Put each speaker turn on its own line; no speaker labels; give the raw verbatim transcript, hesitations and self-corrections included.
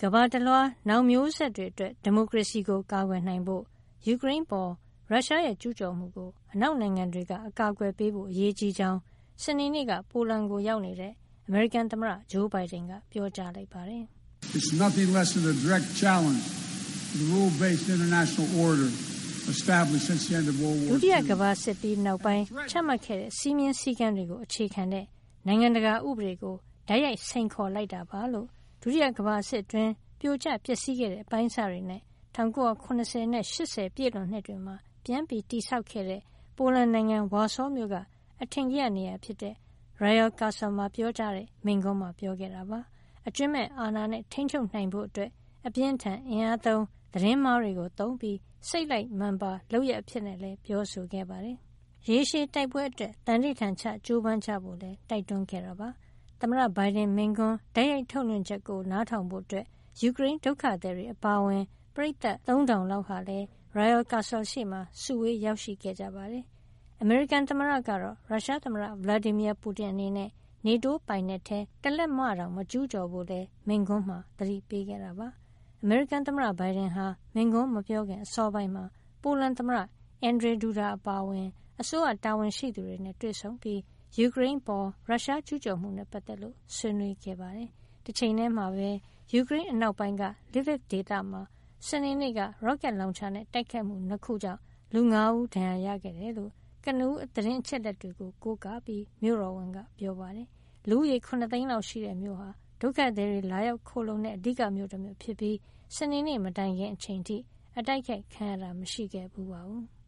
ကမ္ဘာတလွှားနောက်မျိုးဆက်တွေအတွက်ဒီမိုကရေစီကိုကာကွယ်နိုင်ဖို့ယူကရိန်းပေါ်ရုရှားရဲ့ကျူးကျော်မှုကိုအနောက်နိုင်ငံတွေကအကာအကွယ်ပေးဖို့အရေးကြီးကြောင်းစနေနေ့ကပိုလန်ကိုရောက်နေတဲ့အမေရိကန်သမ္မတဂျိုးဘိုင်ဒန်ကပြောကြားလိုက်ပါတယ်။
It's nothing less than a direct challenge to the rule-based international order established since the end of World War Two.
ဒုတိယကမ္ဘာစစ်ပြီးနောက်ပိုင်းချမှတ်ခဲ့တဲ့စီးမြင်စည်းကမ်းတွေကိုအခြေခံတဲ့နိုင်ငံတကာဥပဒေကိုဓာတ်ရိုက်စိန်ခေါ်လိုက်တာပါလို့ဒုတိယကမ္ဘာစစ်အတွင်းပြိုကျပျက်စီးခဲ့တဲ့အပိုင်းအစတွေနဲ့၁၉၇၀နဲ့၈၀ပြည့်လွန်နှစ်တွေမှာပြန်ပြီးတည်ဆောက်ခဲ့တဲ့ပိုလန်နိုင်ငံဝါဆောမြို့ကအထင်ကြီးနေရာဖြစ်တဲ့ Royal Castle မှာပြောကြားတဲ့မိန့်ခွန်းမှာပြောခဲ့တာပါအကျွမ်းမဲ့အာဏာနဲ့ထိန်းချုပ်နိုင်ဖို့အတွက်အပြင်းထန်အင်အားသုံးသတင်းမှားတွေကိုသုံးပြီးစိတ်လိုက်မှန်ပါလုပ်ရအဖြစ်နဲ့လည်းပြောဆိုခဲ့ပါတယ်ရေရှည်တိုက်ပွဲအတွက်တန်ဋိဌာန်ချကြိုးပမ်းကြဖို့လည်းတိုက်တွန်းခဲ့တာပါသမ္မတဘိုင်ဒန်မိန့်ခွန်းဓာတ်ရိုက်ထုတ်လွှင့်ချက်ကိုနားထောင်ဖို့အတွက်ယူကရိန်းဒုက္ခသည်တွေအပါအဝင်ပရိသတ်သုံးထောင်လောက်ဟာလည်း Royal Castle ရှေ့မှာစုဝေးရောက်ရှိခဲ့ကြပါတယ်။အမေရိကန်သမ္မတကတော့ရုရှားသမ္မတဗလာဒီမီယာပူတင်အနေနဲ့နေတိုးပိုင်နက်ထဲတလက်မတောင်မကျူးကျော်ဖို့လည်းမိန့်ခွန်းမှာသတိပေးခဲ့တာပါ။အမေရိကန်သမ္မတဘိုင်ဒန်ဟာမိန့်ခွန်းမပြောခင်အစောပိုင်းမှာပိုလန်သမ္မတအန်ဒရီဒူဒါအပါအဝင်အစိုးရတာဝန်ရှိသူတွေနဲ့တွေ့ဆုံပြီးယူကရိန်းပေါ်ရုရှားကျူးကျော်မှုနဲ့ပတ်သက်လို့ဆွေးနွေးခဲ့ပါတယ်။တစ်ချိန်တည်းမှာပဲယူကရိန်းအနောက်ပိုင်းက Lviv ဒေသမှာစနေနေ့ကရော့ကက်လောင်ချာနဲ့တိုက်ခိုက်မှုနှစ်ခုကြောင့်လူငါးဦးဒဏ်ရာရခဲ့တယ်လို့ကနဦးသတင်းအချက်အလက်တွေကိုကိုးကားပြီးမြို့တော်ဝန်ကပြောပါတယ်။လူဦးရေခုနှစ်သိန်းလောက်ရှိတဲ့မြို့ဟာဒုက္ခသည်တွေလာရောက်ခိုလုံတဲ့အဓိကမြို့တစ်မြို့ဖြစ်ပြီးစနေနေ့မတိုင်ခင်အချိန်ထိအတိုက်ခိုက်ခံရတာမရှိခဲ့ဘူးပါဘူး။